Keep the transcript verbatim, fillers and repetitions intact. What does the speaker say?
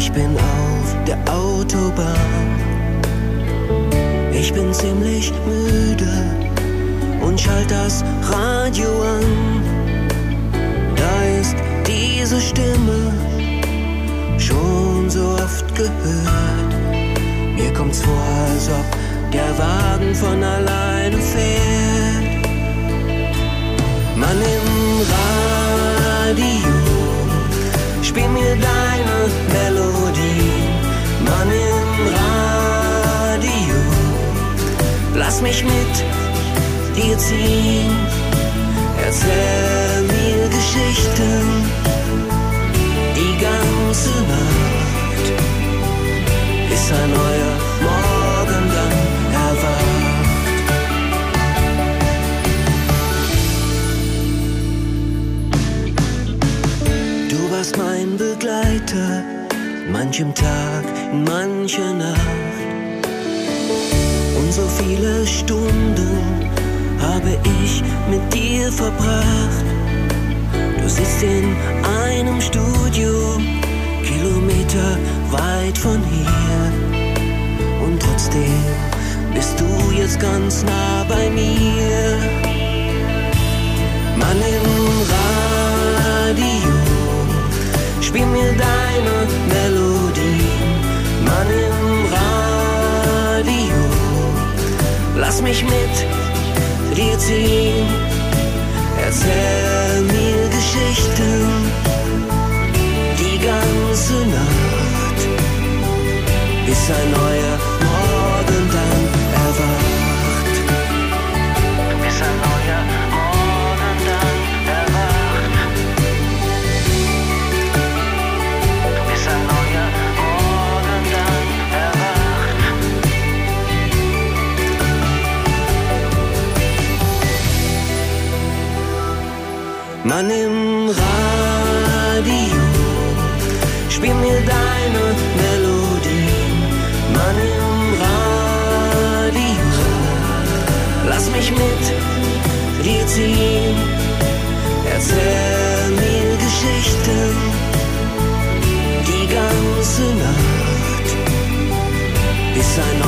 Ich bin auf der Autobahn. Ich bin ziemlich müde und schalt das Radio an. Da ist diese Stimme, schon so oft gehört. Mir kommt's vor, als ob der Wagen von alleine fährt. Mann im Radio, spiel mir deine Melodie. Mann im Radio, lass mich mit dir ziehen. Erzähl mir Geschichten die ganze Nacht, bis ein neuer Morgen dann erwacht. Du warst mein Begleiter, manchem Tag, in mancher Nacht. Und so viele Stunden habe ich mit dir verbracht. Du sitzt in einem Studio, Kilometer weit von hier. Und trotzdem bist du jetzt ganz nah bei mir. Mann im Radio, spiel mir deine Melodie. Mann im Radio, lass mich mit dir ziehen. Erzähl mir Geschichten die ganze Nacht, bis ein neuer Morgen dann erwacht. Bis ein neuer Morgen dann erwacht. Bis ein neuer Morgen dann erwacht. Mann im Radio, spiel mir deine Melodie. Mann im Radio, lass mich mit dir ziehen. Erzähl mir Geschichten die ganze Nacht, bis ein